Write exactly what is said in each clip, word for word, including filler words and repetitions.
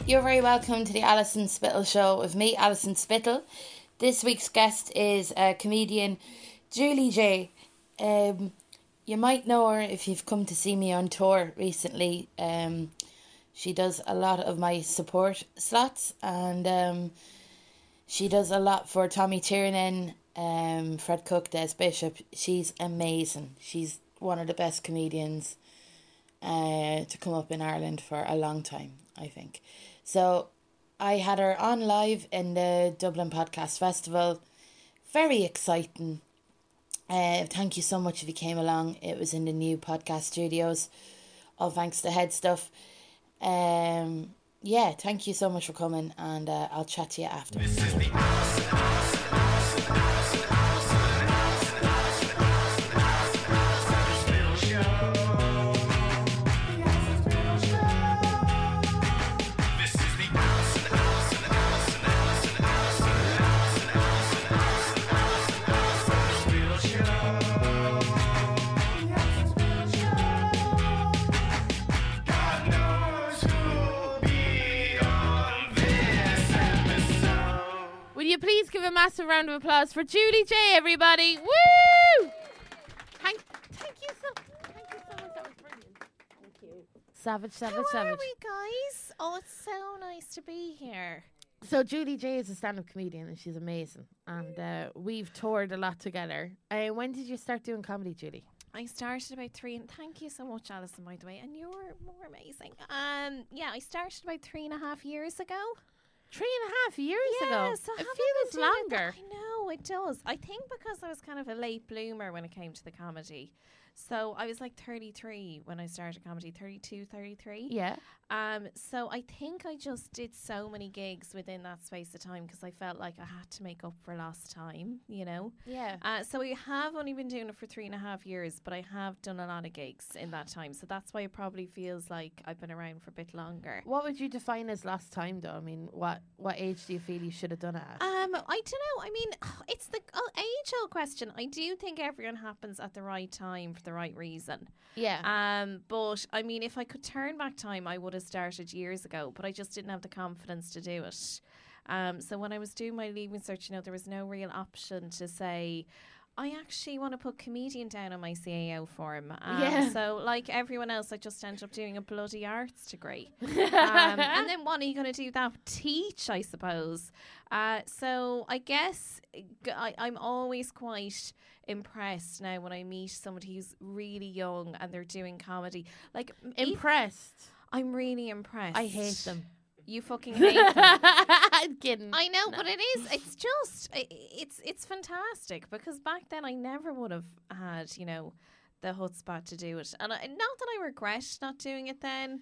You're very welcome to the Alison Spittle Show with me, Alison Spittle. This week's guest is uh, comedian Julie J. Um, you might know her if you've come to see me on tour recently. Um, she does a lot of my support slots, and um, she does a lot for Tommy Tiernan, um, Fred Cook, Des Bishop. She's amazing. She's one of the best comedians uh, to come up in Ireland for a long time, I think. So I had her on live in the Dublin Podcast Festival. Very exciting. Uh, thank you so much if you came along. It was in the new podcast studios. All thanks to Head Stuff. Um, yeah, thank you so much for coming, and uh, I'll chat to you after. This is the Alison, Alison, Alison, Alison, Alison, Alison, Alison, Alison Spittle Show. The Alison Spittle Show. This is the Alison, Alison, Alison, Alison, Alison, Alison, Alison, Alison, Alison, Alison Spittle Show. The Alison Spittle Show. God knows who'll be on this episode. Will you please give a massive round of applause for Julie J, everybody? Woo! Thank, thank you so, thank you so much. That was brilliant. Thank you. Savage, savage, How savage. are we, guys? Oh, it's so nice to be here. So Julie J is a stand-up comedian, and she's amazing. And uh, we've toured a lot together. Uh, when did you start doing comedy, Julie? I started about three, and thank you so much, Alison, by the way. And you're more amazing. Um, yeah, I started about three and a half years ago. Three and a half years yeah, ago. so It haven't feels been doing it longer. that- I know, it does. I think because I was kind of a late bloomer when it came to the comedy. So I was like thirty-three when I started comedy, thirty-two, thirty-three. Yeah. Um, so I think I just did so many gigs within that space of time because I felt like I had to make up for lost time, you know. Yeah. Uh, so I have only been doing it for three and a half years, but I have done a lot of gigs in that time. So that's why it probably feels like I've been around for a bit longer. What would you define as lost time, though? I mean, what what age do you feel you should have done it at? Um, I don't know. I mean, it's the oh, age-old question. I do think everyone happens at the right time for the right reason. yeah. Um, but I mean, if I could turn back time, I would have started years ago, but I just didn't have the confidence to do it. Um, so when I was doing my leaving search, you know, there was no real option to say, I actually want to put comedian down on my C A O form. Um, Yeah. So like everyone else, I just ended up doing a bloody arts degree. um, and then what are you going to do that? Teach, I suppose. Uh, so I guess g- I, I'm always quite impressed now when I meet somebody who's really young and they're doing comedy. Like m- e- Impressed. I'm really impressed. I hate them. You fucking hate them. I'm kidding. I know, but it is. It's just. i- It's it's fantastic because back then I never would have had, you know, the chutzpah to do it, and I, not that I regret not doing it then,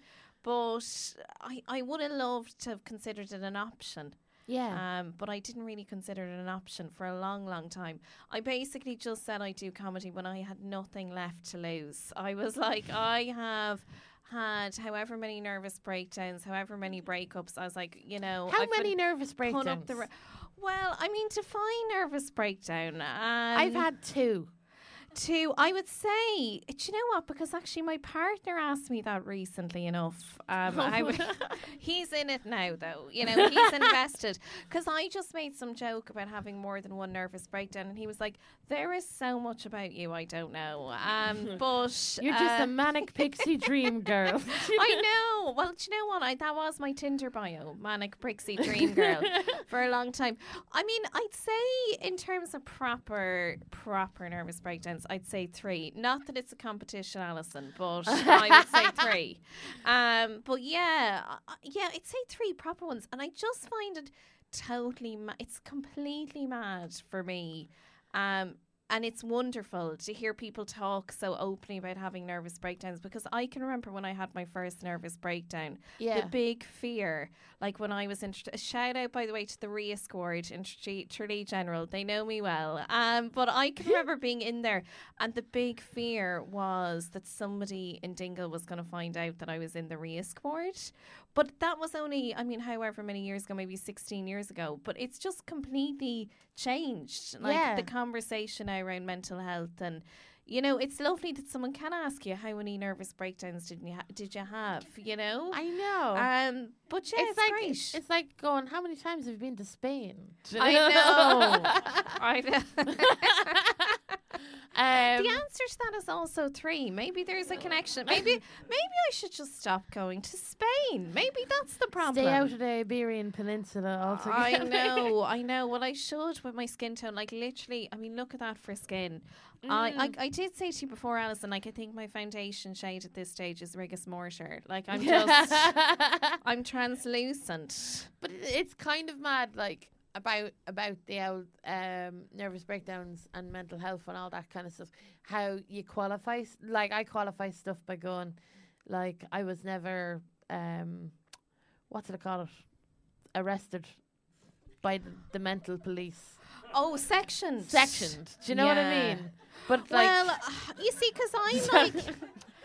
but I I would have loved to have considered it an option. Yeah. Um, but I didn't really consider it an option for a long, long time. I basically just said I do comedy when I had nothing left to lose. I was like, I have had however many nervous breakdowns, however many breakups. I was like, you know, How I've many been nervous put breakdowns? up the. Re- well, I mean, define nervous breakdown. Um, I've had two. Two, I would say, do you know what? Because actually, my partner asked me that recently enough. Um, I w- he's in it now, though. You know, he's invested. Because I just made some joke about having more than one nervous breakdown, and he was like, "There is so much about you I don't know." Um, but You're just uh, a manic pixie dream girl. I know. Well, do you know what? I, that was my Tinder bio, manic pixie dream girl, for a long time. I mean, I'd say in terms of proper, proper nervous breakdowns, I'd say three. Not that it's a competition, Alison, but I would say three. Um, but yeah, uh, yeah, I'd say three proper ones, and I just find it totally. Ma- it's completely mad for me. Um, And it's wonderful to hear people talk so openly about having nervous breakdowns, because I can remember when I had my first nervous breakdown, Yeah. the big fear, like when I was in, a shout out by the way to the Ria squad in Tralee Tralee General, they know me well, um, but I can remember being in there and the big fear was that somebody in Dingle was going to find out that I was in the Ria squad. But that was only, I mean, however many years ago, maybe sixteen years ago. But it's just completely changed. Like Yeah. the conversation now around mental health and, you know, it's lovely that someone can ask you how many nervous breakdowns did you ha- did you have, you know? I know. Um, but yeah, it's, it's like great. it's like going. How many times have you been to Spain? Do you I know. I know. Um, The answer to that is also three. Maybe there's a connection. Maybe maybe I should just stop going to Spain. Maybe that's the problem. Stay out of the Iberian Peninsula altogether. I know, I know. Well, I should with my skin tone. Like, literally, I mean, look at that for skin. Mm. I, I I did say to you before, Alison, like, I think my foundation shade at this stage is Rigus Mortar. Like, I'm just, I'm translucent. But it- it's kind of mad, like, about about the old um, nervous breakdowns and mental health and all that kind of stuff. How you qualify, s- like I qualify stuff by going, like I was never, um, what do they call it, arrested by the, the mental police. Oh, sectioned. Sectioned. Do you know what I Yeah. mean? But like, Well, you see, because I'm like,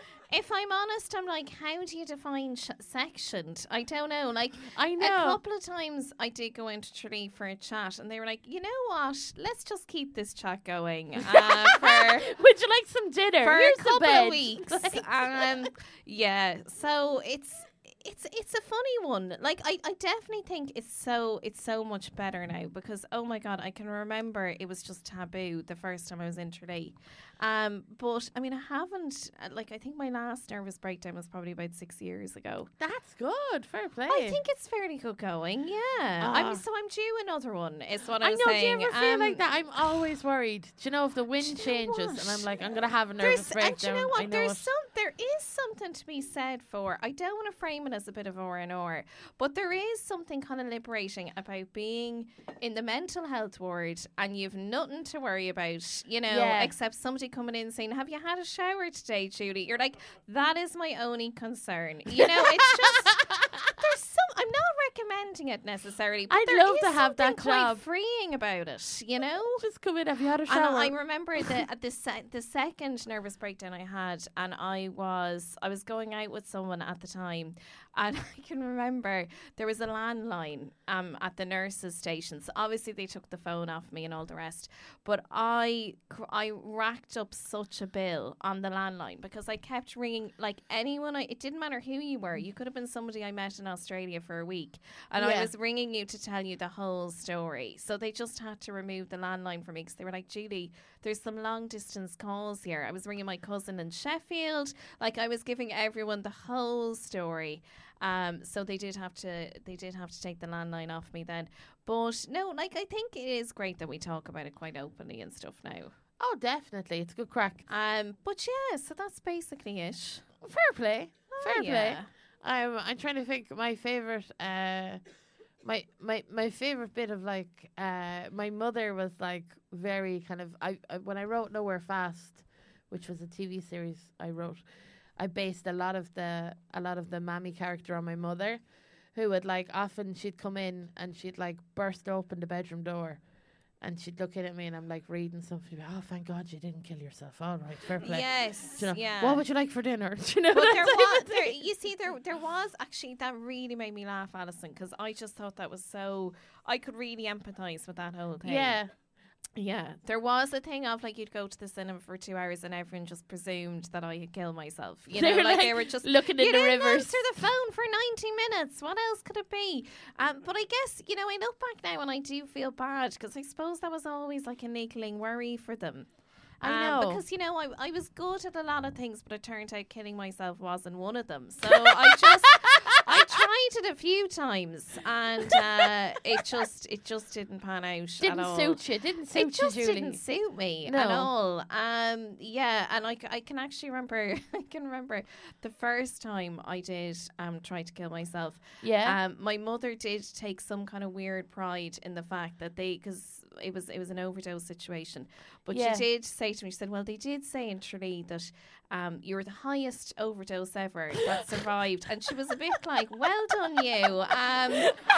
if I'm honest, I'm like, how do you define sh- sectioned? I don't know. Like, I know. a couple of times I did go into Tralee for a chat, and they were like, you know what? Let's just keep this chat going uh, for Would you like some dinner? for Here's a the couple bed. of weeks. um, yeah. So it's. It's it's a funny one. Like I, I definitely think it's so it's so much better now because oh my god, I can remember it was just taboo the first time I was in Tralee. Um, but I mean I haven't uh, like I think my last nervous breakdown was probably about six years ago. That's good. Fair play. I think it's fairly good going. Yeah, Ah. I'm so I'm due another one. Is what I I was know. saying. Do you ever feel Um, like that? I'm always worried. Do you know if the wind you know changes what? and I'm like, I'm gonna have a nervous There's, and breakdown? do you know what? I know There's it. some. There is something to be said for. I don't want to frame it as a bit of R and R, but there is something kind of liberating about being in the mental health ward and you've nothing to worry about, you know, Yeah. except somebody coming in saying, "Have you had a shower today, Judy?" You're like, "That is my only concern." You know, it's just there's some. I'm not recommending it necessarily, but I'd there love is to have that something quite job. freeing about it. You know. Just come in. Have you had a And shower? I remember the at the se- the second nervous breakdown I had, and I was I was going out with someone at the time, and I can remember there was a landline um at the nurses' station. So obviously they took the phone off me and all the rest. But I cr- I racked up such a bill on the landline because I kept ringing like anyone. I, it didn't matter who you were. You could have been somebody I met in Australia for a week, and I Yeah. was ringing you to tell you the whole story. So they just had to remove the landline from me because they were like, Julie, there's some long distance calls here. I was ringing my cousin in Sheffield. Like I was giving everyone the whole story. Um, so they did have to they did have to take the landline off me then. But no, like I think it is great that we talk about it quite openly and stuff now. oh, definitely. It's good crack. Um, but yeah, so that's basically it. Fair play. Fair Oh, play. yeah. I'm. I'm trying to think. My favorite. Uh, my my my favorite bit of like. Uh, my mother was like very kind of. I, I when I wrote Nowhere Fast, which was a T V series I wrote, I based a lot of the a lot of the mammy character on my mother, who would like often she'd come in and she'd like burst open the bedroom door. And she'd look in at me and I'm like reading something. She'd be, oh, thank God you didn't kill yourself. All right, fair play. Yes, Do you know, yeah. What would you like for dinner? Do you know But that there type was, of there, thing? you see, there there was actually that really made me laugh, Alison, because I just thought that was so. I could really empathise with that whole thing. Yeah. Yeah, there was a thing of like you'd go to the cinema for two hours and everyone just presumed that I had killed myself. You know, They were like, like they were just looking you in the didn't rivers. answer the phone for ninety minutes. What else could it be? Um, but I guess you know I look back now and I do feel bad because I suppose that was always like a niggling worry for them. I Um, know. because you know I I was good at a lot of things, but it turned out killing myself wasn't one of them. So I just. I tried it a few times and uh, it just it just didn't pan out Didn't at all. suit you. Didn't suit It just you, Julie. didn't suit me No. at all. Um, yeah, and I, c- I can actually remember I can remember the first time I did um try to kill myself. Yeah. Um, my mother did take some kind of weird pride in the fact that they because it was it was an overdose situation, but Yeah. she did say to me, she said, "Well, they did say in Tralee that um you're the highest overdose ever that survived," and she was a bit like, "Well done, you." Um.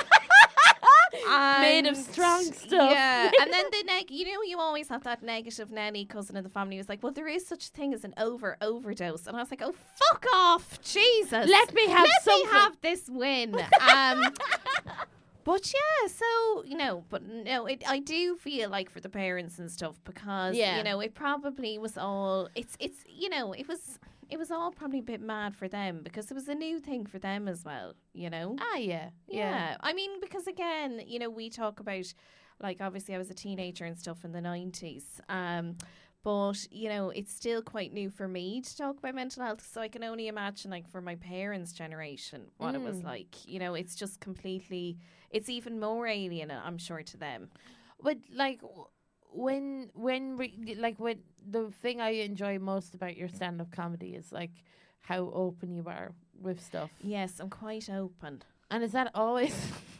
Made of And, strong stuff. Yeah, and then the neg, you know, you always have that negative nanny cousin in the family who's like, well, there is such a thing as an over overdose, and I was like, oh, fuck off, Jesus, Let me have let something. me have this win. Um, But yeah, so, you know, but no, it, I do feel like for the parents and stuff because, Yeah. you know, it probably was all, it's, it's, you know, it was, it was all probably a bit mad for them because it was a new thing for them as well, you know? Ah, yeah. Yeah. Yeah. I mean, because again, you know, we talk about, like, obviously I was a teenager and stuff in the nineties. Um, but, you know, it's still quite new for me to talk about mental health. So I can only imagine, like, for my parents' generation, what it was Mm. like. You know, it's just completely, it's even more alien, I'm sure, to them. But like w- when when we, like when the thing I enjoy most about your stand up comedy is like how open you are with stuff. Yes, I'm quite open. And is that always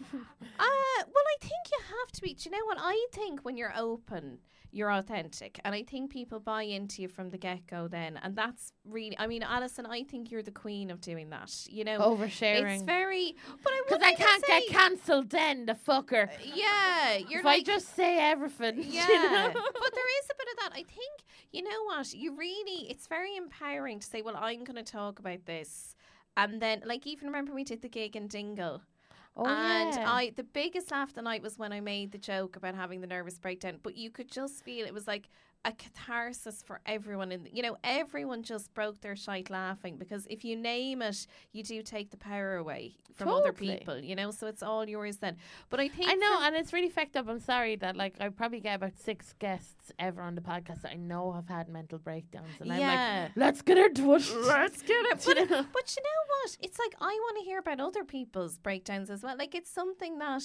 Uh, well, I think you have to be. Do you know what? I think when you're open, you're authentic. And I think people buy into you from the get go then. And that's really, I mean, Alison, I think you're the queen of doing that. You know, oversharing? it's very, but I Because would I can't say, get cancelled then, the fucker. Yeah, you're if like, I just say everything. yeah. You know? But there is a bit of that. I think, you know what? You really, it's very empowering to say, well, I'm going to talk about this. And then, like, even remember we did the gig in Dingle. Oh, and yeah. I, the biggest laugh of the night was when I made the joke about having the nervous breakdown. But you could just feel it was like a catharsis for everyone. And, you know, everyone just broke their shite laughing because if you name it, you do take the power away from other Totally. people, you know, so it's all yours then. But I think I know, for- and it's really fucked up. I'm sorry that, like, I probably get about six guests ever on the podcast that I know have had mental breakdowns, and I'm Yeah. like, let's get into it. Let's get it. But, You know? but you know what? It's like I want to hear about other people's breakdowns as well. Like it's something that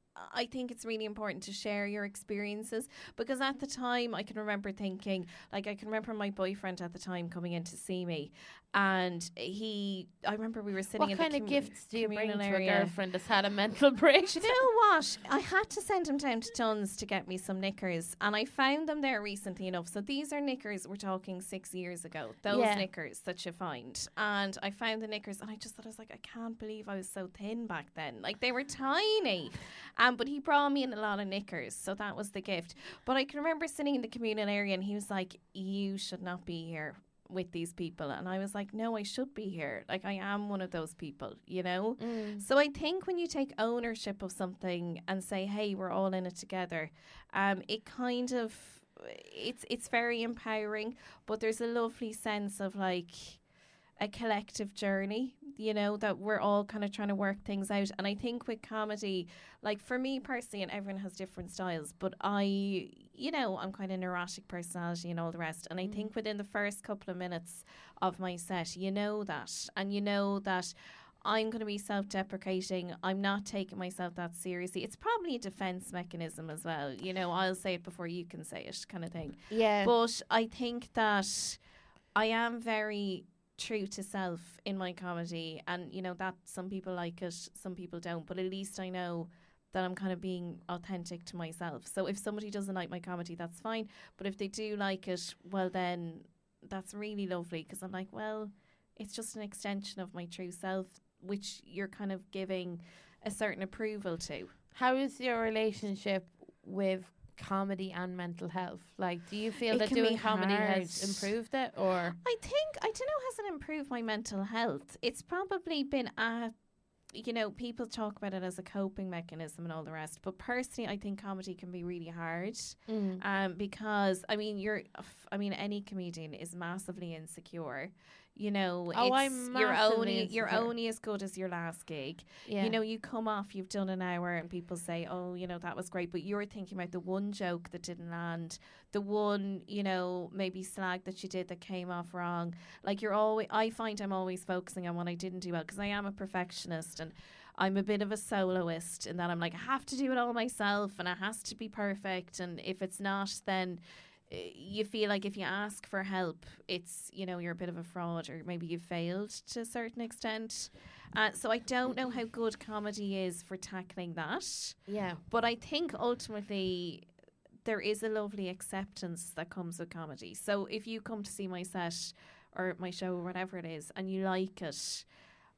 I think it's really important to share your experiences because at the time I can remember thinking, like I can remember my boyfriend at the time coming in to see me, and he, I remember we were sitting What in kind the of commu- gifts do you bring to communal a area. girlfriend that's had a mental break? Do you know what? I had to send him down to Dunn's to get me some knickers, and I found them there recently enough. So these are knickers we're talking six years ago. Those Yeah. knickers that you find, and I found the knickers, and I just thought I was like, I can't believe I was so thin back then. Like they were tiny, um, but he brought me in a lot of knickers, so that was the gift. But I can remember sitting in the communal area, and he was like, "You should not be here with these people," and I was like, no, I should be here. Like I am one of those people, you know. Mm. So I think when you take ownership of something and say, hey, we're all in it together, um it kind of it's it's very empowering, but there's a lovely sense of like a collective journey, you know, that we're all kind of trying to work things out. And I think with comedy, like for me personally, and everyone has different styles, but I, you know, I'm kind of neurotic personality and all the rest. And I Mm. think within the first couple of minutes of my set, you know that. And you know that I'm going to be self-deprecating. I'm not taking myself that seriously. It's probably a defense mechanism as well. You know, I'll say it before you can say it kind of thing. Yeah. But I think that I am very true to self in my comedy, and you know that some people like it, some people don't, but at least I know that I'm kind of being authentic to myself. So if somebody doesn't like my comedy, that's fine, but if they do like it, well then that's really lovely, because I'm like, well, it's just an extension of my true self, which you're kind of giving a certain approval to. How is your relationship with comedy and mental health? Like, do you feel It that can doing be comedy has hard. improved it, or I think, I don't know, has it improved my mental health? It's probably been a, you know, people talk about it as a coping mechanism and all the rest. But personally, I think comedy can be really hard. Mm. Um, because, I mean, you're, I mean, any comedian is massively insecure. You know, Oh, it's, I'm you're massively only you're insecure. only as good as your last gig. yeah, You know, you come off, you've done an hour, and people say, "Oh, you know, that was great," but you're thinking about the one joke that didn't land, the one, you know, maybe slag that you did that came off wrong. Like you're always, I find I'm always focusing on what I didn't do well, because I am a perfectionist and I'm a bit of a soloist in that I'm like, I have to do it all myself and it has to be perfect, and if it's not, then uh, you feel like if you ask for help, it's, you know, you're a bit of a fraud, or maybe you've failed to a certain extent. Uh, so I don't know how good comedy is for tackling that. yeah, But I think ultimately there is a lovely acceptance that comes with comedy. So if you come to see my set or my show or whatever it is and you like it,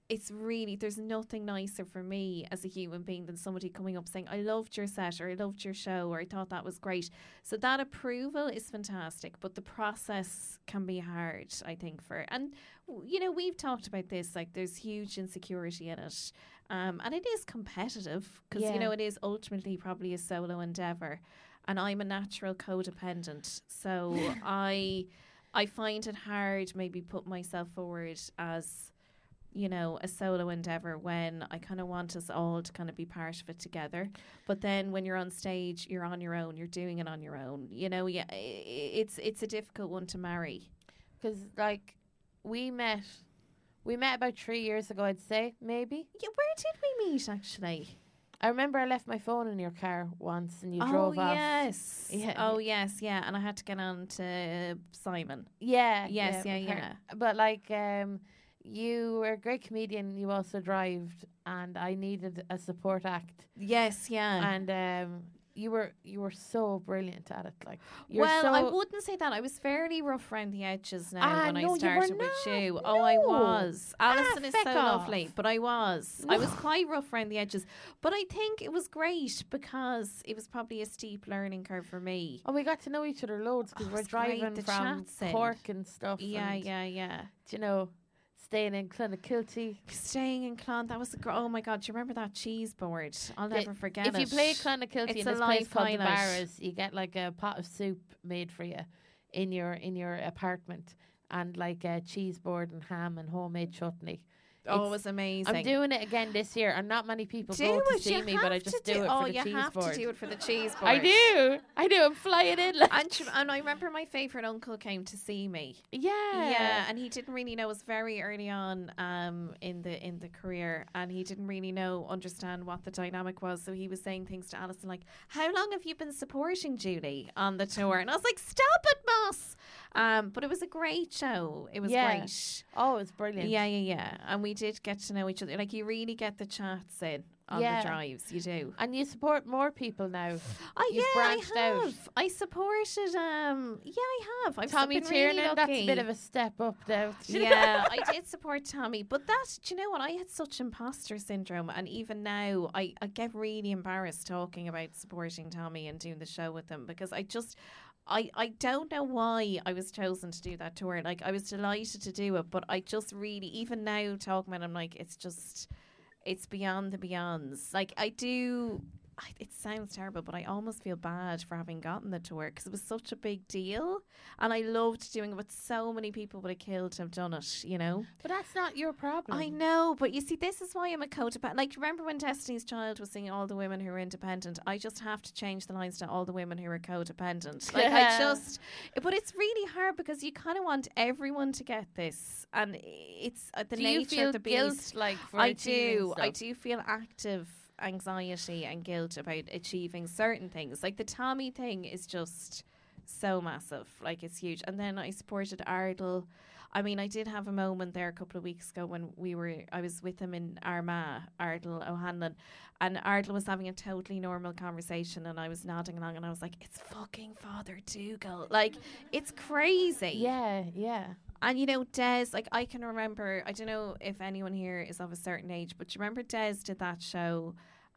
it's really, there's nothing nicer for me as a human being than somebody coming up saying, I loved your set, or I loved your show, or I thought that was great. So that approval is fantastic, but the process can be hard, I think, for, and, you know, we've talked about this, like there's huge insecurity in it. Um, and it is competitive because, Yeah. you know, it is ultimately probably a solo endeavour. And I'm a natural codependent. So I, I find it hard maybe put myself forward as, you know, a solo endeavour when I kind of want us all to kind of be part of it together. But then when you're on stage, you're on your own, you're doing it on your own. You know, yeah, i- i- it's it's a difficult one to marry. Because, like, we met, we met about three years ago, I'd say, maybe. Yeah, where did we meet actually? I remember I left my phone in your car once and you oh drove off. yes, Yeah. oh yes, yeah, and I had to get on to Simon. Yeah. Yes, yeah, with her. yeah. But, like, um, you were a great comedian. You also drived, and I needed a support act. Yes, yeah. And um, you were you were so brilliant at it. Like, you're Well, so I wouldn't say that. I was fairly rough around the edges now Ah, when no, I you were started with not. you. Oh, I No. was. Alison is so feck off. lovely, but I was. I was quite rough around the edges. But I think it was great because it was probably a steep learning curve for me. Oh, we got to know each other loads because Oh, we're it's great, driving the from chats in. Cork and stuff. Yeah, and, yeah, yeah. do you know, staying in Clonakilty. Staying in Clon, that was a gr- oh my god, do you remember that cheese board? I'll The- never forget If it. you play Clonakilty It's in a this place life called the highlight. Barras, you get like a pot of soup made for you in your in your apartment, and like a cheese board and ham and homemade chutney. oh, it it's- was amazing. I'm doing it again this year, and not many people do go to it, see you me, have but I to just do, do it oh, for the you cheese have board. to do it for the cheese board. I do, I do. I'm flying in. Like, And, tr- and I remember my favourite uncle came to see me. yeah, Yeah, and he didn't really know. It was very early on um, in the in the career, and he didn't really know understand what the dynamic was. So he was saying things to Alison like, "How long have you been supporting Julie on the tour?" And I was like, "Stop it, Moss!" Um, but it was a great show. It was Yeah. great. Oh, it's brilliant. Yeah, yeah, yeah. And we did get to know each other. Like you really get the chats in on Yeah. the drives. You do. And you support more people now. Oh You've yeah, branched I out. have. I supported. Um, yeah, I have. I've Tommy been really Tiernan, that's a lucky. bit of a step up now. Yeah, I did support Tommy, but that, do you know what? I had such imposter syndrome, and even now, I, I get really embarrassed talking about supporting Tommy and doing the show with him because I just, I, I don't know why I was chosen to do that tour. Like, I was delighted to do it, but I just really, even now talking about it, I'm like, it's just, it's beyond the beyonds. Like, I do. I- It sounds terrible, but I almost feel bad for having gotten the tour because it was such a big deal, and I loved doing it. But so many people would have killed to have done it, you know. But that's not your problem. I know, but you see, this is why I'm a codependent. Like, remember when Destiny's Child was singing "All the Women Who Are Independent"? I just have to change the lines to "All the Women Who Are Codependent." Like, I just, but it's really hard because you kind of want everyone to get this, and it's uh, the Do you nature feel of the guilt, beast. like, for I achieving do. I stuff? do feel active anxiety and guilt about achieving certain things. Like the Tommy thing is just so massive. Like it's huge. And then I supported Ardle. I mean, I did have a moment there a couple of weeks ago when we were, I was with him in Armagh, Ardle O'Hanlon, and Ardle was having a totally normal conversation and I was nodding along and I was like, it's fucking Father Dougal. Like, it's crazy. Yeah, yeah. And you know, Des, like I can remember, I don't know if anyone here is of a certain age, but do you remember Des did that show,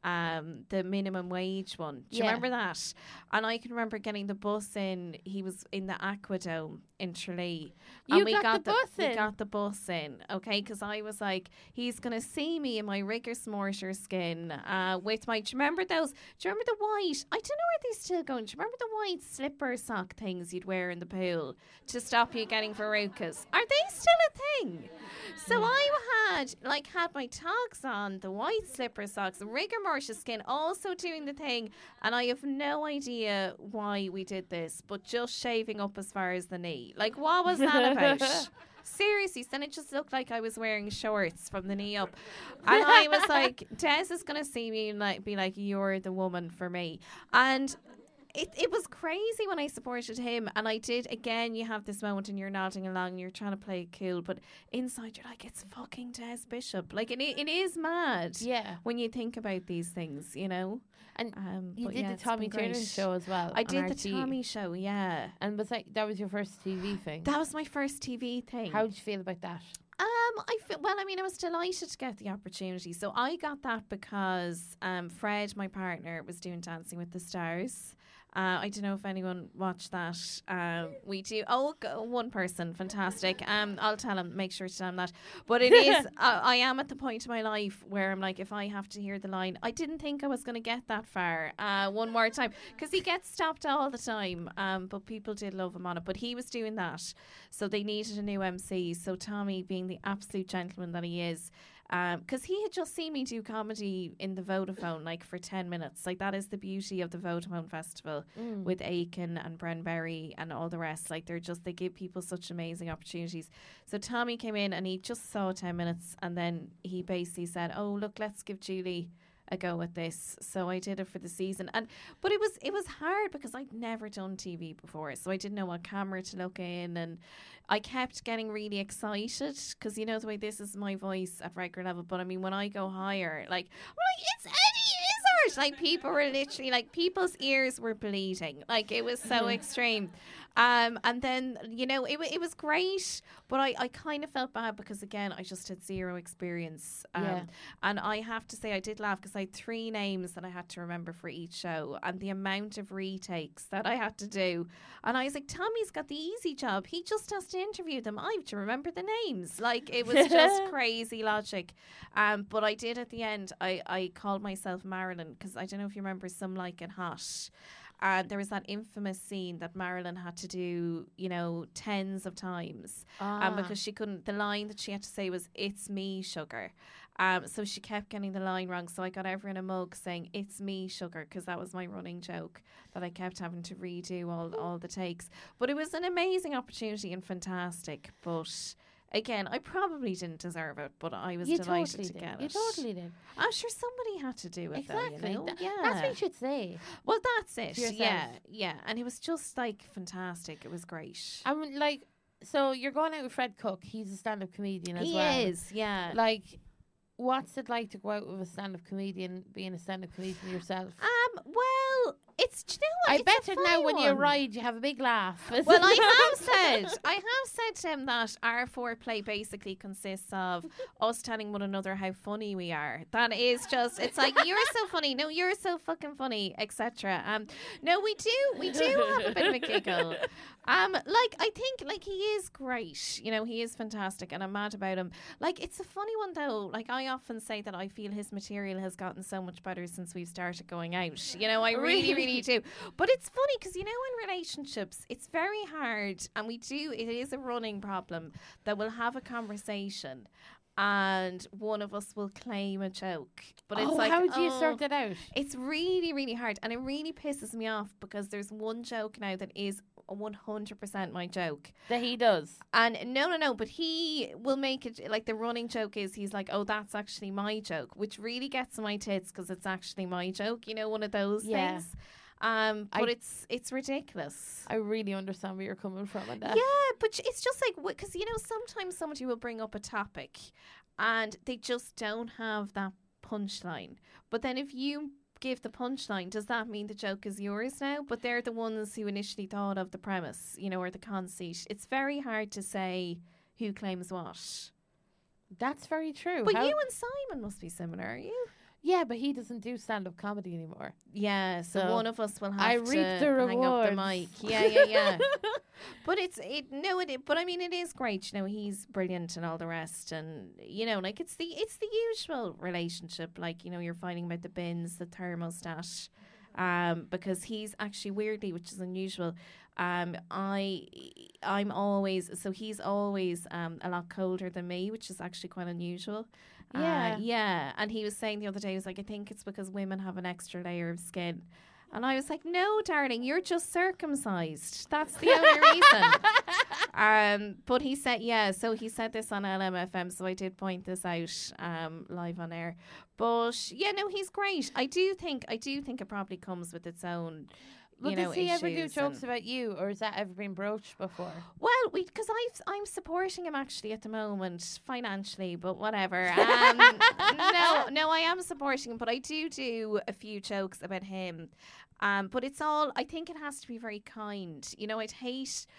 um, the minimum wage one? Do you Yeah. remember that? And I can remember getting the bus in. He was in the Aquadome in Tralee. You and we got the bus we in? got the bus in, okay? Because I was like, he's gonna see me in my rigor mortar skin, uh, with my. Do you remember those? Do you remember the white? I don't know where these still going. Do you remember the white slipper sock things you'd wear in the pool to stop you getting verrucas? Are they still a thing? So I had like had my togs on, the white slipper socks, rigor mortis skin, also doing the thing, and I have no idea why we did this, but just shaving up as far as the knee. Like, what was that about? Seriously, then it just looked like I was wearing shorts from the knee up, and I was like, Des is gonna see me and like be like, "You're the woman for me," and. It it was crazy when I supported him, and I did again. You have this moment, and you're nodding along, and you're trying to play it cool, but inside you're like, "It's fucking Des Bishop." Like it, it is mad. Yeah. When you think about these things, you know. And Um, you but did yeah, the it's Tommy been great. Tiernan show as well. I on did the R T E. Tommy show, yeah. And was like that was your first T V thing. That was my first T V thing. How did you feel about that? Um, I feel, well, I mean, I was delighted to get the opportunity. So I got that because um, Fred, my partner, was doing Dancing with the Stars. Uh, I don't know if anyone watched that. Um, we do. Oh, g- one person, fantastic. Um, I'll tell him. Make sure to tell him that. But it is. uh, I am at the point in my life where I'm like, if I have to hear the line, I didn't think I was going to get that far. Uh, one more time, because he gets stopped all the time. Um, but people did love him on it. But he was doing that, so they needed a new M C. So Tommy, being the absolute gentleman that he is. Because um, he had just seen me do comedy in the Vodafone like for ten minutes. Like, that is the beauty of the Vodafone Festival mm. with Aiken and Bren Berry and all the rest. Like, they're just, they give people such amazing opportunities. So Tommy came in and he just saw ten minutes, and then he basically said, oh, look, let's give Julie a go at this. So I did it for the season. And but it was it was hard because I'd never done T V before, so I didn't know what camera to look in, and I kept getting really excited because, you know, the way this is my voice at regular level, but I mean, when I go higher, like, I'm like, it's Eddie Izzard. Like, people were literally, like, people's ears were bleeding. Like, it was so extreme. Um, and then, you know, it, it was great, but I, I kind of felt bad because, again, I just had zero experience. Um, Yeah. And I have to say, I did laugh because I had three names that I had to remember for each show, and the amount of retakes that I had to do. And I was like, Tommy's got the easy job. He just has to interview them. I have to remember the names. Like, it was just crazy logic. Um, but I did at the end, I, I called myself Marilyn because I don't know if you remember Some Like It Hot. And there was that infamous scene that Marilyn had to do, you know, tens of times. Ah. Um, because she couldn't, the line that she had to say was, it's me, sugar. Um, so she kept getting the line wrong. So I got everyone a mug saying, it's me, sugar, because that was my running joke that I kept having to redo all, all the takes. But it was an amazing opportunity and fantastic. But again, I probably didn't deserve it, but I was You delighted totally to did. get You it. totally did. I'm sure somebody had to do it, Exactly. though, you know? Th- yeah. That's what you should say. Well, that's it. To yourself. Yeah, yeah. And it was just, like, fantastic. It was great. I mean, like, so you're going out with Fred Cook. He's a stand-up comedian as He well. is, yeah. Like, what's it like to go out with a stand-up comedian, being a stand-up comedian yourself? Um, well, it's, do you know what? I It's bet a it now funny when you one. ride, you have a big laugh. Well, I have said, I have said to him that our foreplay basically consists of us telling one another how funny we are. That is just, it's like, you're so funny. No, you're so fucking funny, et cetera. Um, no, we do, we do have a bit of a giggle. Um, like, I think, like, he is great. You know, he is fantastic, and I'm mad about him. Like, it's a funny one, though. Like, I often say that I feel his material has gotten so much better since we've started going out. You know, I really, really do. But it's funny because, you know, in relationships, it's very hard, and we do, it is a running problem that we'll have a conversation and one of us will claim a joke. But it's oh, like, how do you oh, sort that out? It's really, really hard, and it really pisses me off because there's one joke now that is one hundred percent my joke. That he does. And no, no, no, but he will make it, like, the running joke is he's like, oh, that's actually my joke, which really gets on my tits because it's actually my joke, you know, one of those Yeah. things. Um, but I- it's it's ridiculous. I really understand where you're coming from on that. Yeah, but it's just like, because, you know, sometimes somebody will bring up a topic and they just don't have that punchline. But then if you give the punchline, does that mean the joke is yours now? But they're the ones who initially thought of the premise, you know, or the conceit. It's very hard to say who claims what. That's very true. But How- you and Simon must be similar, are you? yeah, but he doesn't do stand-up comedy anymore. Yeah, so, So, one of us will have I to reap the hang up the rewards. mic. Yeah, yeah, yeah. But it's it no it but I mean it is great, you know, he's brilliant and all the rest, and you know, like it's the it's the usual relationship, like, you know, you're fighting about the bins, the thermostat. Um, because he's actually weirdly, which is unusual, um, I I'm always so he's always um a lot colder than me, which is actually quite unusual. Yeah. Uh, yeah. And he was saying the other day, he was like, I think it's because women have an extra layer of skin. And I was like, no, darling, you're just circumcised. That's the only reason. Um, but he said, yeah, so he said this on L M F M, so I did point this out um, live on air. But, yeah, no, he's great. I do think, I do think it probably comes with its own, But you know, does he ever do issues jokes and- about you, or has that ever been broached before? Well, we because I'm supporting him actually at the moment financially, but whatever. Um, no, no, I am supporting him, but I do do a few jokes about him. Um, but it's all, I think it has to be very kind. You know, I'd hate.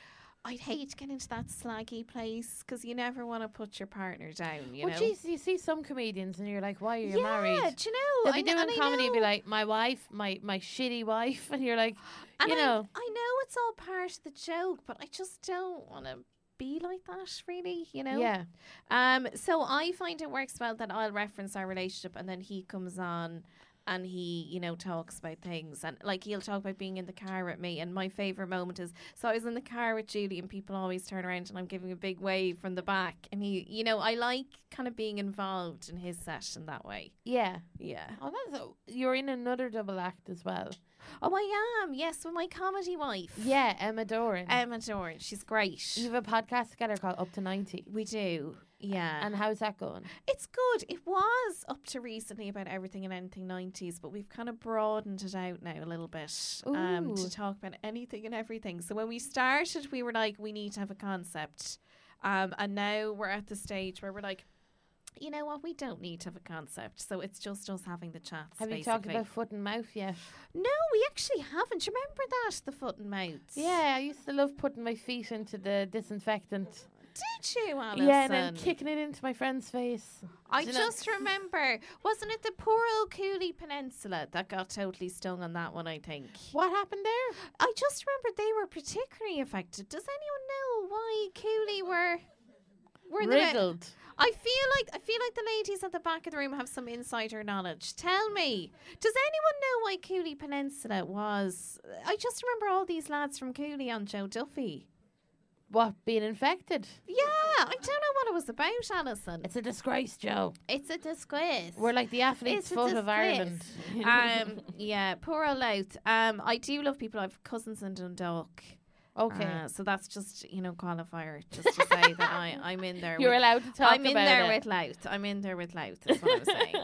I'd hate to get into that slaggy place because you never want to put your partner down, you well, know. geez, you see some comedians and you're like, why are you yeah, married? do you know? They'll be I, kn- doing and comedy I and know, be like, my wife, my, my shitty wife. And you're like, and you I, know. I know it's all part of the joke, but I just don't want to be like that, really, you know. Yeah. Um. So I find it works well that I'll reference our relationship, and then he comes on. And he, you know, talks about things. And, like, he'll talk about being in the car with me. And my favourite moment is, so I was in the car with Julie and people always turn around and I'm giving a big wave from the back. And he, you know, I like kind of being involved in his session that way. Yeah. Yeah. Oh, that's a, you're in another double act as well. Oh, I am. Yes, with my comedy wife. Yeah, Emma Doran. Emma Doran. She's great. You have a podcast together called Up to ninety. We do. Yeah. And how's that going? It's good. It was up to recently about everything and anything nineties, but we've kind of broadened it out now a little bit um, Ooh. to talk about anything and everything. So when we started, we were like, we need to have a concept. Um, and now we're at the stage where we're like, you know what, we don't need to have a concept. So it's just us having the chats. Have you basically. talked about foot and mouth yet? No, we actually haven't. Do you remember that, the foot and mouth? Yeah, I used to love putting my feet into the disinfectant. Did you, Alison? Yeah, and then kicking it into my friend's face. I Do you know- just remember, wasn't it the poor old Cooley Peninsula that got totally stung on that one, I think? What happened there? I just remember they were particularly affected. Does anyone know why Cooley were... were the- Riddled. I feel like I feel like the ladies at the back of the room have some insider knowledge. Tell me, does anyone know why Cooley Peninsula was... I just remember all these lads from Cooley on Joe Duffy. What, being infected? Yeah, I don't know what it was about, Alison. It's a disgrace, Joe. It's a disgrace. We're like the athlete's It's a foot of disgrace. Ireland. um, yeah, poor old Louth. Um, I do love people. I have cousins in Dundalk. Okay. Uh, so that's just, you know, qualifier, just to say that I, I'm in there. You're with, allowed to talk I'm in about there it. with Louth. I'm in there with Louth, is what I'm saying.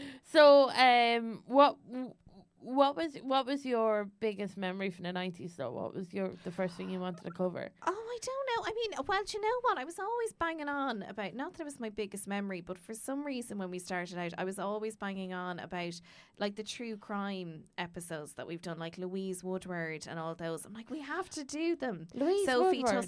So, um, what what was what was your biggest memory from the nineties? Though, what was your the first thing you wanted to cover? Oh, I don't know. I mean, well, do you know what? I was always banging on about, not that it was my biggest memory, but for some reason when we started out, I was always banging on about like the true crime episodes that we've done, like Louise Woodward and all those. I'm like, we have to do them. Louise Sophie Woodward.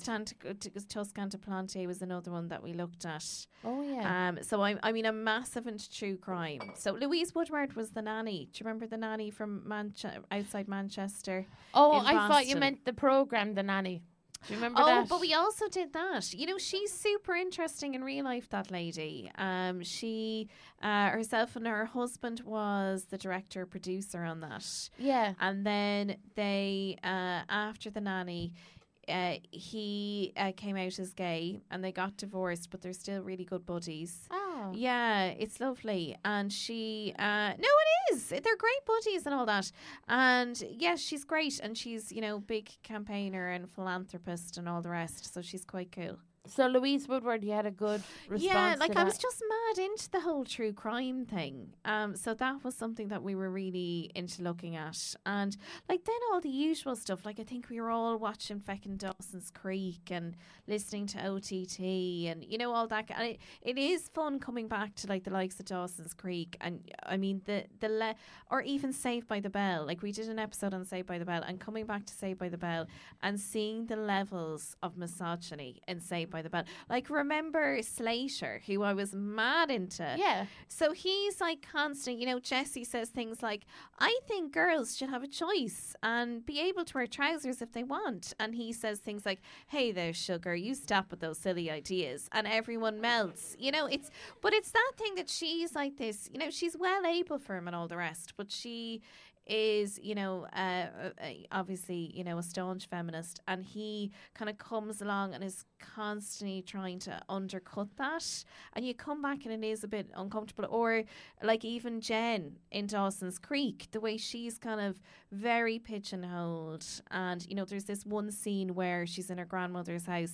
Toscan Plante was another one that we looked at. Oh yeah. Um, so I'm, I mean, I'm massive into true crime. So Louise Woodward was the nanny. Do you remember the nanny from Manche- outside Manchester? oh, in I thought you Boston? meant the program, The Nanny. Do you remember Oh, that? but we also did that. You know, she's super interesting in real life, that lady. Um, she, uh, herself and her husband was the director, producer on that. yeah. And then they, uh, after the nanny, uh, he uh, came out as gay and they got divorced, but they're still really good buddies. Oh. Yeah, it's lovely. And she, uh, no, it is. They're great buddies and all that. And yes, she's great. And she's, you know, big campaigner and philanthropist and all the rest. So she's quite cool. So Louise Woodward, you had a good response. Yeah, like to I that. was just mad into the whole true crime thing. Um, so that was something that we were really into looking at. And like then all the usual stuff, like I think we were all watching feckin' Dawson's Creek and listening to O T T and you know all that. And it, it is fun coming back to like the likes of Dawson's Creek and I mean the the le- or even Saved by the Bell. Like we did an episode on Saved by the Bell and coming back to Saved by the Bell and seeing the levels of misogyny in Saved by the Bell. Like remember Slater, who I was mad into. Yeah. So he's like constant, you know, Jesse says things like, I think girls should have a choice and be able to wear trousers if they want. And he says things like, hey there, sugar, you stop with those silly ideas. And everyone melts. You know, it's, but it's that thing that she's like this, you know, she's well able for him and all the rest, but she is, you know, uh, uh, obviously, you know, a staunch feminist, and he kind of comes along and is constantly trying to undercut that, and you come back and it is a bit uncomfortable. Or like even Jen in Dawson's Creek, the way she's kind of very pigeonholed, and you know, there's this one scene where she's in her grandmother's house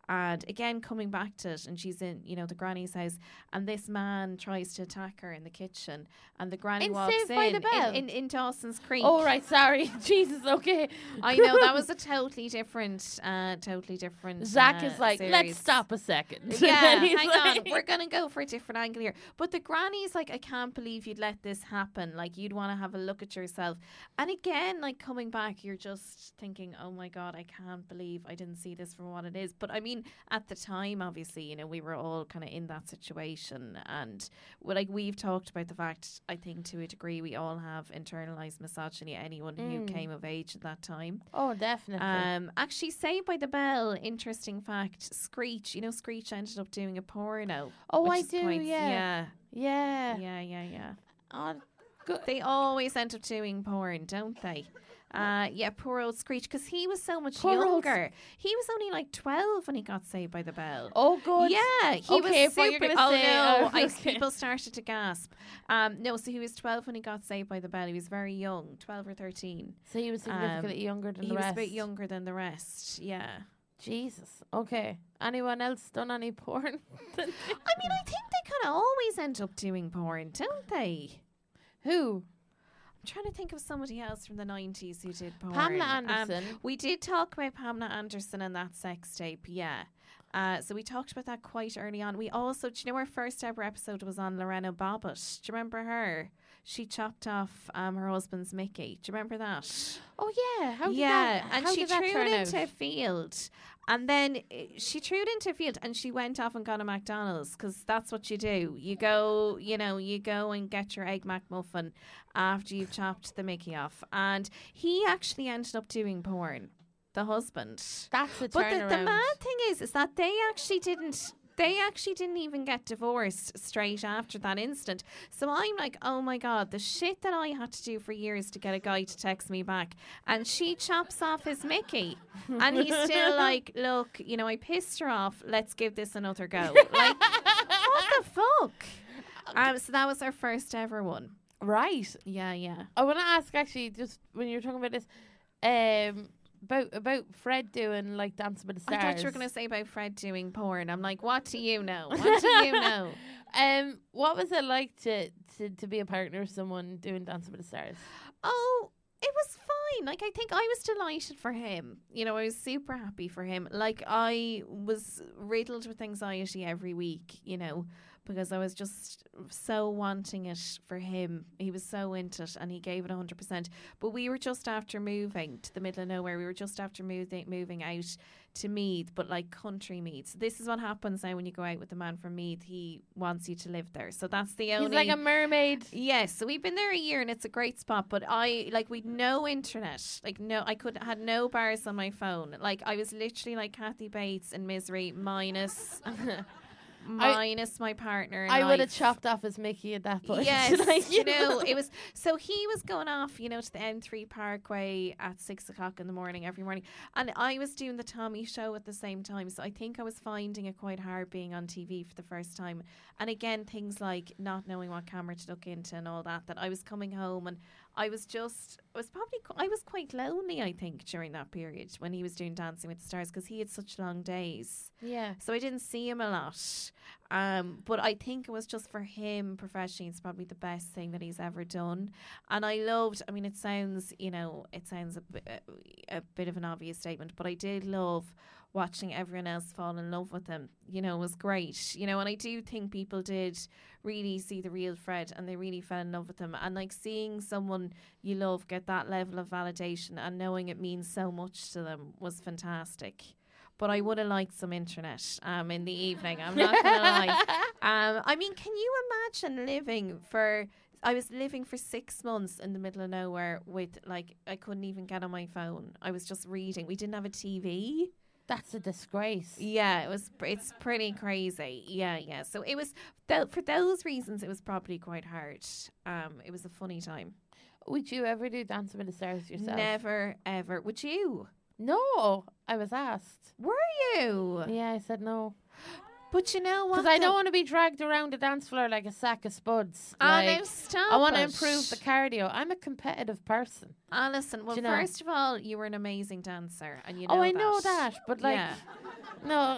And again, coming back to it, and she's in, you know, the granny's house, and this man tries to attack her in the kitchen, and the granny In walks Saved by in, the Bell? in, in in Dawson's Creek. Oh, right, sorry. Jesus, okay. I know that was a totally different, uh, totally different. Zach uh, is like, series. let's stop a second. Yeah, He's hang like- on. We're gonna go for a different angle here. But the granny's like, I can't believe you'd let this happen. Like, you'd want to have a look at yourself. And again, like coming back, you're just thinking, oh my god, I can't believe I didn't see this for what it is. But I mean, at the time, obviously, you know, we were all kind of in that situation, and well, like we've talked about the fact, I think to a degree, we all have internalized misogyny. Anyone Mm. who came of age at that time. Oh, definitely. Um, actually, Saved by the Bell, interesting fact, Screech, you know, Screech ended up doing a porno. oh, which I is do, quite- yeah. Yeah, Yeah. yeah, yeah, yeah. Oh, good. They always end up doing porn, don't they? Uh, yeah, poor old Screech, because he was so much Poor old younger. He was only like twelve when he got Saved by the Bell. Oh, good. Yeah, he Okay, I was thought you super. were gonna Oh say, no, uh, I, okay. people started to gasp. Um, no, so he was twelve when he got Saved by the Bell. He was very young, twelve or thirteen. So he was significantly Um, younger than He the was rest. a bit younger than the rest. Yeah. Jesus. Okay. Anyone else done any porn? I mean, I think they kind of always end up doing porn, don't they? Who? I'm trying to think of somebody else from the nineties who did porn. Pamela Um, Anderson. we did talk about Pamela Anderson and that sex tape, yeah. Uh, so we talked about that quite early on. We also, do you know our first ever episode was on Lorena Bobbitt? Do you remember her? She chopped off um, her husband's Mickey. Do you remember that? Oh, yeah. How did yeah, that, and how she did that threw turn it out? into a field. And then uh, she threw it into a field and she went off and got a McDonald's because that's what you do. You go, you know, you go and get your Egg McMuffin after you've chopped the Mickey off. And he actually ended up doing porn, the husband. That's a But the, turnaround. the mad thing is, is that they actually didn't. They actually didn't even get divorced straight after that instant. So I'm like, oh my God, the shit that I had to do for years to get a guy to text me back. And she chops off his Mickey. And he's still like, look, you know, I pissed her off. Let's give this another go. Like, what the fuck? Um, so that was our first ever one. Right. Yeah, yeah. I want to ask, actually, just when you were talking about this, um, about about Fred doing like Dancing with the Stars. I thought you were going to say about Fred doing porn. I'm like, what do you know? What do you know? Um, what was it like to, to, to be a partner of someone doing Dancing with the Stars? Oh, it was fine. Like, I think I was delighted for him. You know, I was super happy for him. Like, I was riddled with anxiety every week, you know, because I was just so wanting it for him. He was so into it and he gave it one hundred percent. But we were just after moving to the middle of nowhere. We were just after moving, moving out to Meath, but like country Meath. So this is what happens now when you go out with the man from Meath. He wants you to live there. So that's the only... He's like a mermaid. Yes, so we've been there a year and it's a great spot, but I like we'd no internet, like no, I could had no bars on my phone. Like I was literally like Kathy Bates in Misery minus minus my partner. In I would have life. chopped off his Mickey at that point. Yes, Like, you know, it was so he was going off, you know, to the M three Parkway at six o'clock in the morning every morning, and I was doing the Tommy show at the same time. So I think I was finding it quite hard being on T V for the first time, and again things like not knowing what camera to look into and all that. That I was coming home and I was just, I was probably, qu- I was quite lonely, I think, during that period when he was doing Dancing with the Stars because he had such long days. yeah. So I didn't see him a lot. Um, but I think it was just for him professionally, it's probably the best thing that he's ever done. And I loved, I mean, it sounds, you know, it sounds a, bit- a bit of an obvious statement, but I did love watching everyone else fall in love with him. You know, it was great. You know, and I do think people did really see the real Fred and they really fell in love with him. And like seeing someone you love get that level of validation and knowing it means so much to them was fantastic. But I would have liked some internet um, in the evening. I'm not going to lie. Um, I mean, can you imagine living for... I was living for six months in the middle of nowhere with, like, I couldn't even get on my phone. I was just reading. We didn't have a T V. That's a disgrace. Yeah, it was. It's pretty crazy. Yeah, yeah. So it was, th- for those reasons, it was probably quite hard. Um, It was a funny time. Would you ever do Dancing with the Stars yourself? Never, ever. Would you? No, I was asked. Were you? Yeah, I said no. But you know what? Because I though? don't want to be dragged around the dance floor like a sack of spuds. Oh, like, no, stop I want to it. improve the cardio. I'm a competitive person. Ah, listen. Well, Do you know? first of all, you were an amazing dancer, and you know Oh, I that. know that, but like, Yeah. no,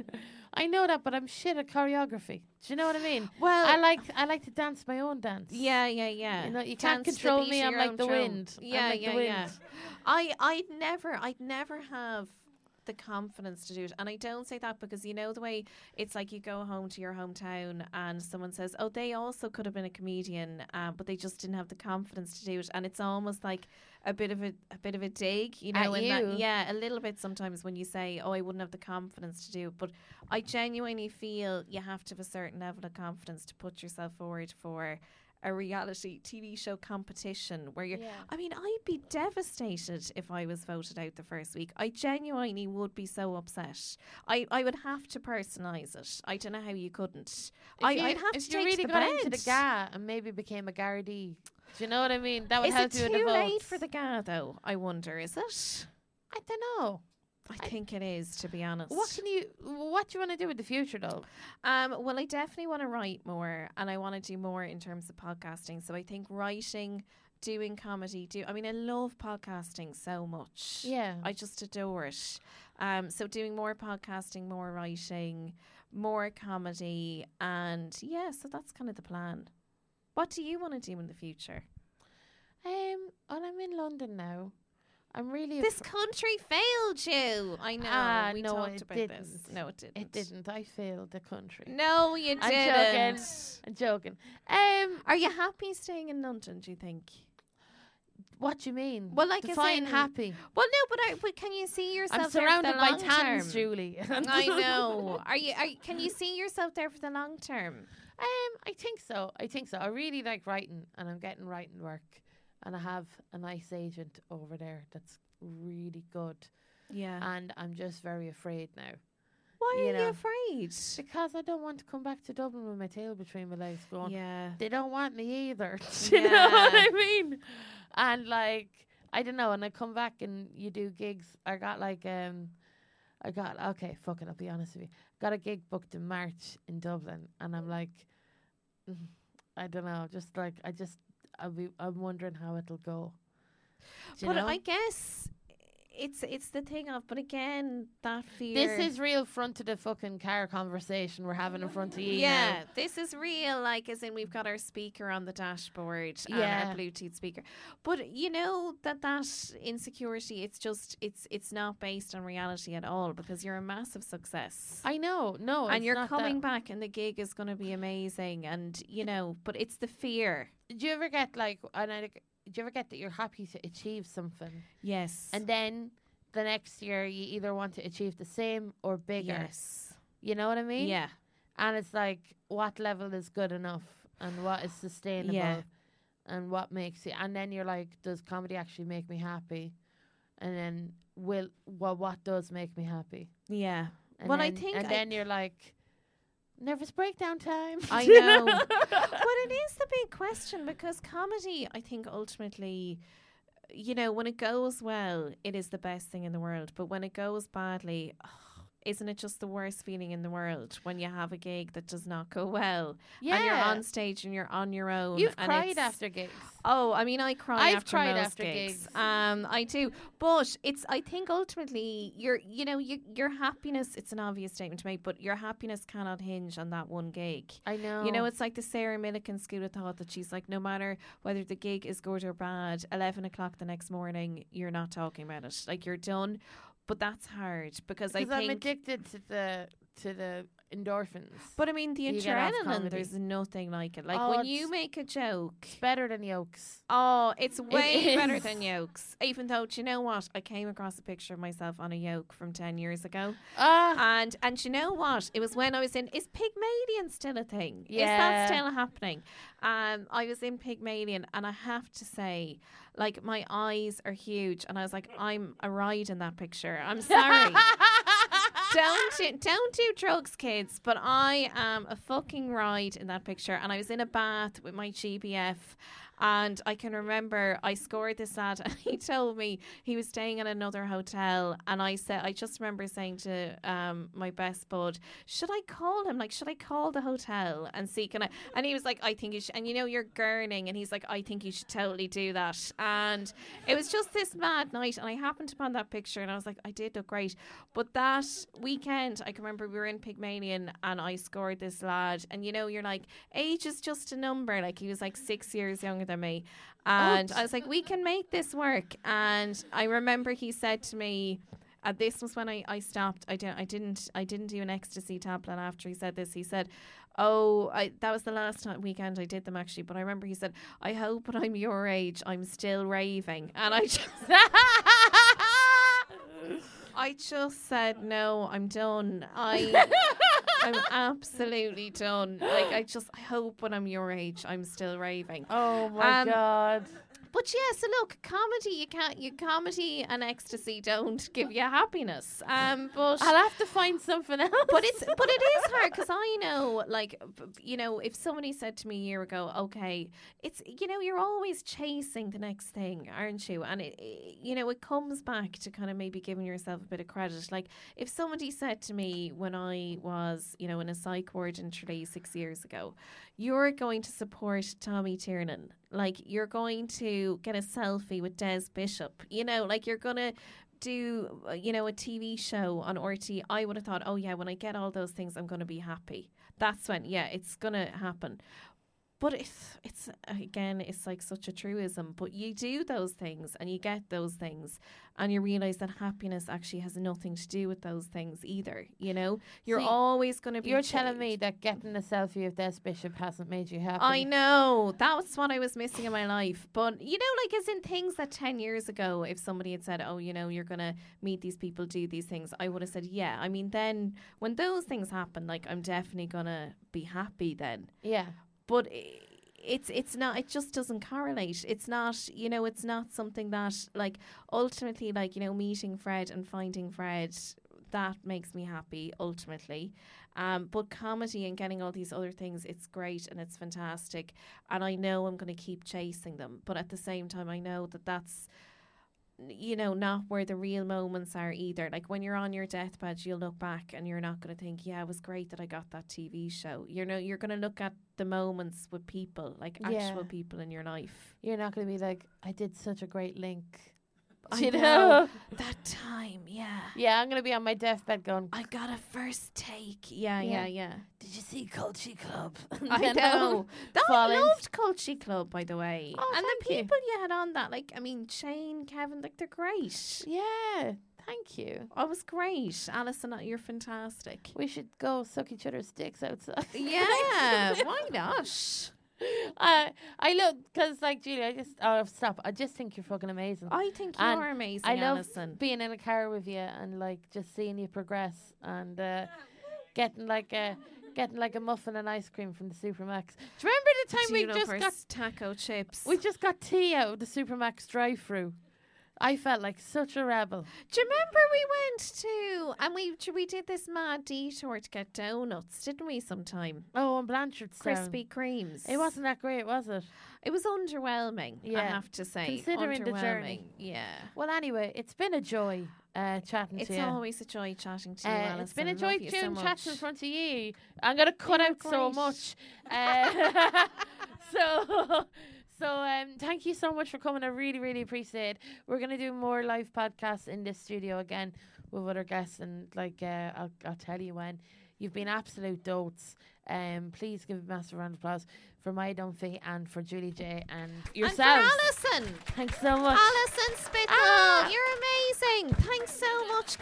I know that, but I'm shit at choreography. Do you know what I mean? Well, I like I like to dance my own dance. Yeah, yeah, yeah. You know, you can't Dance to the control beat me. of I'm your like own the drum. wind. I'm Yeah, like yeah, the wind. yeah. I, I'd never, I'd never have the confidence to do it, and I don't say that because you know the way it's like you go home to your hometown and someone says, "Oh, they also could have been a comedian, um, but they just didn't have the confidence to do it," and it's almost like a bit of a, a bit of a dig, you know, At in you. that, yeah, a little bit sometimes when you say, "Oh, I wouldn't have the confidence to do it," but I genuinely feel you have to have a certain level of confidence to put yourself forward for a reality T V show competition where you're Yeah. I mean, I'd be devastated if I was voted out the first week. I genuinely would be so upset. I, I would have to personalise it. I don't know how you couldn't. If I, you, I'd have if to you take really to the got bed. into the G A and maybe became a Gardaí. Do you know what I mean? That would Is help it you in the too votes. late for the G A though? I wonder, is it? I don't know. I, I- think it is, to be honest. What can you? What do you want to do in the future, though? Um, well, I definitely want to write more, and I want to do more in terms of podcasting. So I think writing, doing comedy, do. I mean, I love podcasting so much. Yeah. I just adore it. Um, so doing more podcasting, more writing, more comedy, and yeah, so that's kind of the plan. What do you want to do in the future? Um. Well, I'm in London now. I'm really. This afr- country failed you. I know. Ah, we no, talked it about didn't. this. No, it didn't. It didn't. I failed the country. No, you I'm didn't. joking. I'm joking. Um. Are you happy staying in London, do you think? What do you mean? Well, like, as define in- happy. Well, no, but, I, but can you see yourself I'm there surrounded for the by long tans, term? Julie. I know. Are you? Are you, can you see yourself there for the long term? Um, I think so. I think so. I really like writing, and I'm getting writing work, and I have a nice agent over there that's really good. Yeah. And I'm just very afraid now Why you are you know. afraid? because I don't want to come back to Dublin with my tail between my legs, going. Yeah. They don't want me either. Do you know what Yeah. I mean? And like, I don't know. And I come back and you do gigs. I got like um, I got okay. Fucking, I'll be honest with you. Got a gig booked in March in Dublin, and I'm like, mm, I don't know. Just like I just, I'll be. I'm wondering how it'll go. Do you But know? I guess it's it's the thing of. But again, that fear. This is real front of the fucking car conversation we're having in front of you. Yeah, now. this is real. Like, as in, we've got our speaker on the dashboard and Yeah. our Bluetooth speaker. But you know that that insecurity, it's just it's it's not based on reality at all because you're a massive success. I know. No, and it's you're not coming that. back, and the gig is going to be amazing. And you know, but it's the fear. Do you ever get like, and I, do you ever get that you're happy to achieve something, Yes. and then the next year you either want to achieve the same or bigger? yes. You know what I mean? Yeah. And it's like, what level is good enough, and what is sustainable, Yeah. and what makes you. And then you're like, does comedy actually make me happy? And then will well, what does make me happy? Yeah. And Well, then, I think and I- then you're like, nervous breakdown time. I know. But it is the big question because comedy, I think ultimately, you know, when it goes well, it is the best thing in the world. But when it goes badly, oh, isn't it just the worst feeling in the world when you have a gig that does not go well Yeah. and you're on stage and you're on your own? You've and cried it's- after gigs. Oh, I mean, I cry I've after cried most after gigs. gigs. Um, I do, but it's. I think ultimately, your, you know, you, your happiness. It's an obvious statement to make, but your happiness cannot hinge on that one gig. I know. You know, it's like the Sarah Millican school of thought that she's like, no matter whether the gig is good or bad, eleven o'clock the next morning, you're not talking about it. Like, you're done. But that's hard because I because I'm think. addicted to the to the endorphins. But I mean, the you get off adrenaline, comedy. there's nothing like it. Like, Oh, when you it's- make a joke. It's better than yolks. Oh, it's way better is. than yolks. Even though, do you know what? I came across a picture of myself on a yoke from ten years ago. Ah, And and do you know what? It was when I was in. Is Pygmalion still a thing? Is Yeah. that still happening? Um, I was in Pygmalion, and I have to say, like, my eyes are huge, and I was like, I'm a ride in that picture. I'm sorry. don't do, don't do drugs, kids. But I am a fucking ride in that picture, and I was in a bath with my G B F. And I can remember I scored this lad and he told me he was staying in another hotel. And I said, I just remember saying to um, my best bud, should I call him? Like, should I call the hotel and see, can I? And he was like, I think you should. And you know, you're gurning. And he's like, I think you should totally do that. And it was just this mad night. And I happened upon that picture and I was like, I did look great. But that weekend, I can remember we were in Pygmalion and I scored this lad. And you know, you're like, age is just a number. Like, he was like six years younger than me. And I was like, we can make this work. And I remember he said to me, uh, this was when I, I stopped. I didn't I didn't I didn't do an ecstasy tablet after he said this. He said, oh, I, that was the last time, weekend I did them actually. But I remember he said, I hope when I'm your age I'm still raving. And I just I just said, no, I'm done. I I'm absolutely done. Like, I just, I hope when I'm your age, I'm still raving. Oh my Um, God. But yeah, so look, comedy, you can't, you comedy and ecstasy don't give you happiness. Um, but I'll have to find something else. but it's, but it is hard because I know, like, b- you know, if somebody said to me a year ago, okay, it's, you know, you're always chasing the next thing, aren't you? And it, it you know, it comes back to kind of maybe giving yourself a bit of credit. Like, if somebody said to me when I was, you know, in a psych ward in Tralee six years ago, you're going to support Tommy Tiernan. Like, you're going to get a selfie with Des Bishop. You know, like, you're going to do, uh, you know, a T V show on R T. I would have thought, oh, yeah, when I get all those things, I'm going to be happy. That's when, yeah, it's going to happen. But it's, it's again, it's like such a truism. But you do those things and you get those things and you realise that happiness actually has nothing to do with those things either. You know, you're See, always going to be You're changed. telling me that getting a selfie of Des Bishop hasn't made you happy. I know. That was what I was missing in my life. But, you know, like, as in things that ten years ago, if somebody had said, oh, you know, you're going to meet these people, do these things, I would have said, yeah. I mean, then when those things happen, like, I'm definitely going to be happy then. Yeah. But i- it's it's not, it just doesn't correlate. It's not, you know, it's not something that, like, ultimately, like, you know, meeting Fred and finding Fred, that makes me happy ultimately. Um, but comedy and getting all these other things, it's great and it's fantastic. And I know I'm going to keep chasing them. But at the same time, I know that that's, you know, not where the real moments are either. Like, when you're on your deathbed, you'll look back and you're not going to think, yeah, it was great that I got that T V show. You know, you're going to look at the moments with people, like actual Yeah. people in your life. You're not going to be like, I did such a great link. I You know. know? That time, yeah. Yeah, I'm going to be on my deathbed going, I got a first take. Yeah, yeah, Yeah. yeah. did you see Culture Club? I You know. That I Fall in. loved Culture Club, by the way. Oh, and thank the you. people you had on that, like, I mean, Shane, Kevin, like, they're great. Yeah, thank you. Oh, it was great. Alison, you're fantastic. We should go suck each other's dicks outside. Yeah, why not? uh, I love, because, like, Julie, I just, oh, stop. I just think you're fucking amazing. I think And you're amazing, I love Alison. being in a car with you and, like, just seeing you progress and uh, getting, like, a. Getting like a muffin and ice cream from the Supermax. Do you remember the time we Gino just for got s- taco chips. we just got tea out of the Supermax drive-through? I felt like such a rebel. Do you remember we went to and we we did this mad detour to get donuts, didn't we? Sometime Oh, and Blanchardstown. Krispy Kremes. It wasn't that great, was it? It was underwhelming. I Yeah. have to say, Considering the journey. Underwhelming, Yeah. Well, anyway, it's been a joy uh, chatting It's to you. always a joy chatting to you, Uh, Alison. it's been a Love joy you so doing chats in much. front of you. I'm gonna cut You're out so great. much. Uh, so, so um, thank you so much for coming. I really, really appreciate it. We're gonna do more live podcasts in this studio again with other guests, and like uh, I'll, I'll tell you when. You've been absolute dotes. Um, please give a massive round of applause for Maya Dunphy and for Julie J and yourselves. And for Alison. Thanks so much. Alison Spittle. Ah. You're amazing. Thanks so much,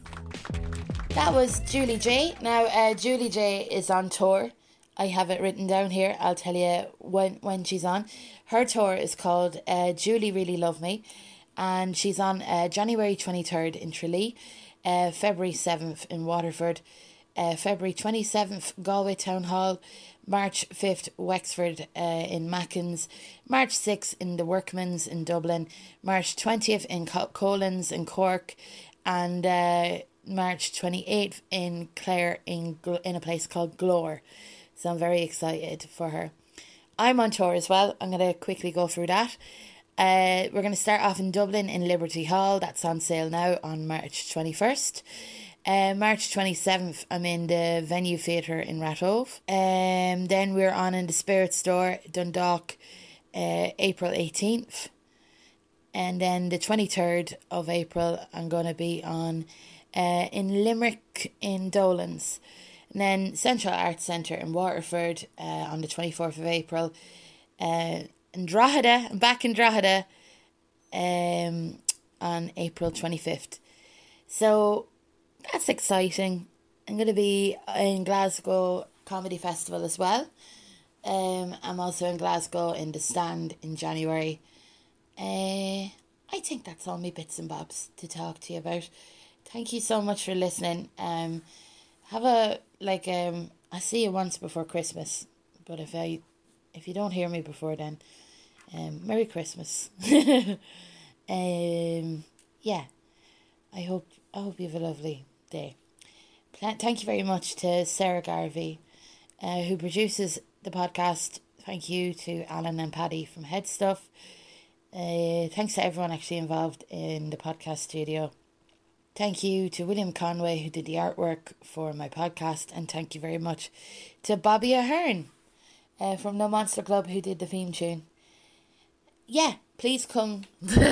guys. That was Julie J. Now, uh, Julie J is on tour. I have it written down here. I'll tell you when when she's on. Her tour is called uh, Julie Really Love Me, and she's on uh, January twenty-third in Tralee, uh, February seventh in Waterford, uh, February twenty-seventh Galway Town Hall, March fifth Wexford uh, in Mackins, March sixth in the Workmans in Dublin, March twentieth in Co- Collins in Cork, and uh, March twenty-eighth in Clare in Gl- in a place called Glore. So I'm very excited for her. I'm on tour as well. I'm going to quickly go through that. Uh, we're going to start off in Dublin in Liberty Hall. That's on sale now on March twenty-first. Uh, March twenty-seventh, I'm in the Venue Theatre in Rathdove. Um, then we're on in the Spirit Store, Dundalk, uh, April eighteenth. And then the twenty-third of April, I'm going to be on uh, in Limerick in Dolan's. And then Central Arts Centre in Waterford uh, on the twenty-fourth of April. Uh, in Drogheda, I'm back in Drogheda um, on April twenty-fifth. So that's exciting. I'm going to be in Glasgow Comedy Festival as well. Um, I'm also in Glasgow in the Stand in January. Uh, I think that's all my bits and bobs to talk to you about. Thank you so much for listening. Um, have a, like, um, I'll see you once before Christmas. But if I, if you don't hear me before then, um, Merry Christmas. um, yeah, I hope, I hope you have a lovely day. Thank you very much to Sarah Garvey, uh, who produces the podcast. Thank you to Alan and Paddy from Head Stuff. Uh, thanks to everyone actually involved in the podcast studio. Thank you to William Conway, who did the artwork for my podcast, and thank you very much to Bobby Ahern uh, from No Monster Club, who did the theme tune. Yeah, please come.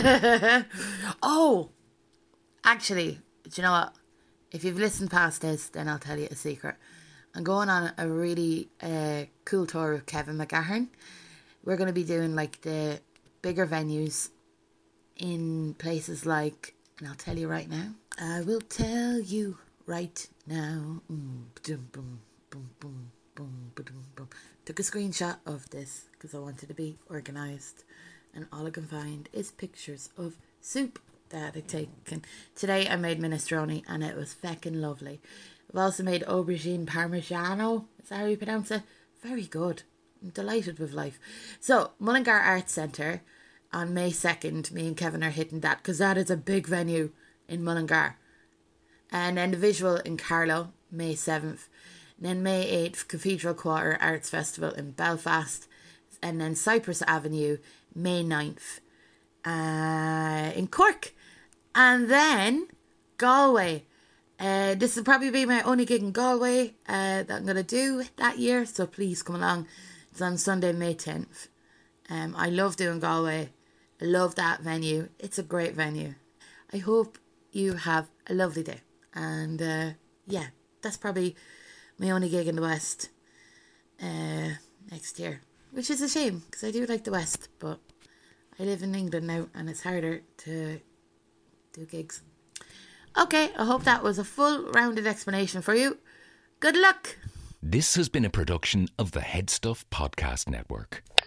Oh, actually, do you know what? If you've listened past this, then I'll tell you a secret. I'm going on a really uh, cool tour with Kevin McGahern. We're going to be doing like the bigger venues in places like, and I'll tell you right now. I will tell you right now. Mm, boom, boom, boom, boom, boom, boom, boom. Took a screenshot of this because I wanted to be organised, and all I can find is pictures of soup that I taken. Today I made minestrone and it was feckin' lovely. I've also made aubergine parmigiano. Is that how you pronounce it? Very good. I'm delighted with life. So, Mullingar Arts Centre on May second. Me and Kevin are hitting that because that is a big venue in Mullingar. And then the Visual in Carlow, May seventh. And then May eighth, Cathedral Quarter Arts Festival in Belfast. And then Cypress Avenue, May ninth, uh, in Cork. And then Galway. Uh, this will probably be my only gig in Galway uh, that I'm going to do that year. So please come along. It's on Sunday, May tenth. Um, I love doing Galway. I love that venue. It's a great venue. I hope you have a lovely day. And uh, yeah, that's probably my only gig in the West uh, next year. Which is a shame, because I do like the West. But I live in England now, and it's harder to do gigs. Okay, I hope that was a full rounded explanation for you. Good luck. This has been a production of the Head Stuff Podcast Network.